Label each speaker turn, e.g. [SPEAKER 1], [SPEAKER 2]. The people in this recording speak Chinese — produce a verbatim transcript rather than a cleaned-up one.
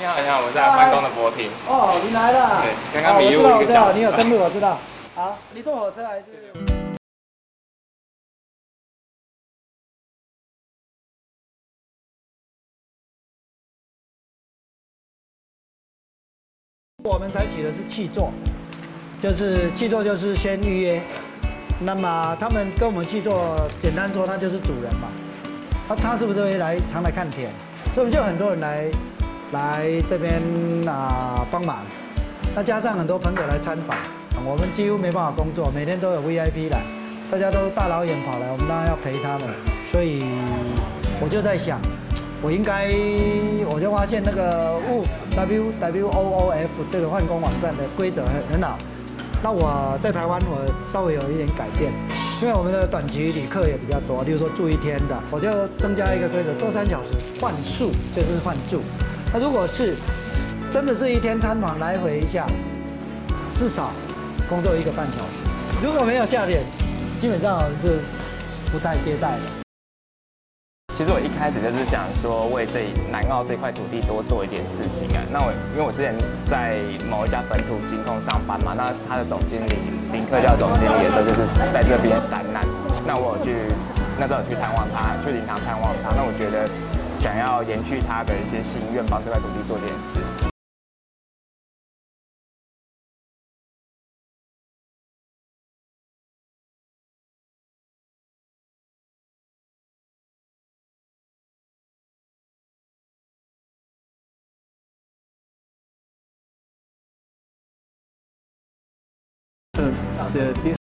[SPEAKER 1] 你好，你好，我是来办公的博婷。
[SPEAKER 2] 哦，你来了。
[SPEAKER 1] 对，刚刚迷路一个小时。
[SPEAKER 2] 你有登录，我知道。好，你坐火车还是？我们采取的是契作，就是契作就是先预约，那么他们跟我们契作，简单说他就是主人嘛，他他是不是会来常来看田？所以我们就很多人来来这边啊帮忙，那加上很多朋友来参访，我们几乎没办法工作，每天都有 V I P 来，大家都大老远跑来，我们当然要陪他们，所以我就在想。我应该，我就发现那个 W W O O F 这个换工网站的规则很很好。那我在台湾我稍微有一点改变，因为我们的短期旅客也比较多，例如说住一天的，我就增加一个规则，做三小时换宿就是换住。那如果是真的是一天参访来回一下，至少工作一个半小时。如果没有夏天，基本上是不太接待的。
[SPEAKER 1] 其实我一开始就是想说，为这南澳这块土地多做一点事情啊。那我因为我之前在某一家本土金控上班嘛，那他的总经理林克教总经理的时候，就是在这边山难。那我有去那时候有去探望他，去灵堂探望他。那我觉得想要延续他的一些心愿，帮这块土地做点事。
[SPEAKER 2] 的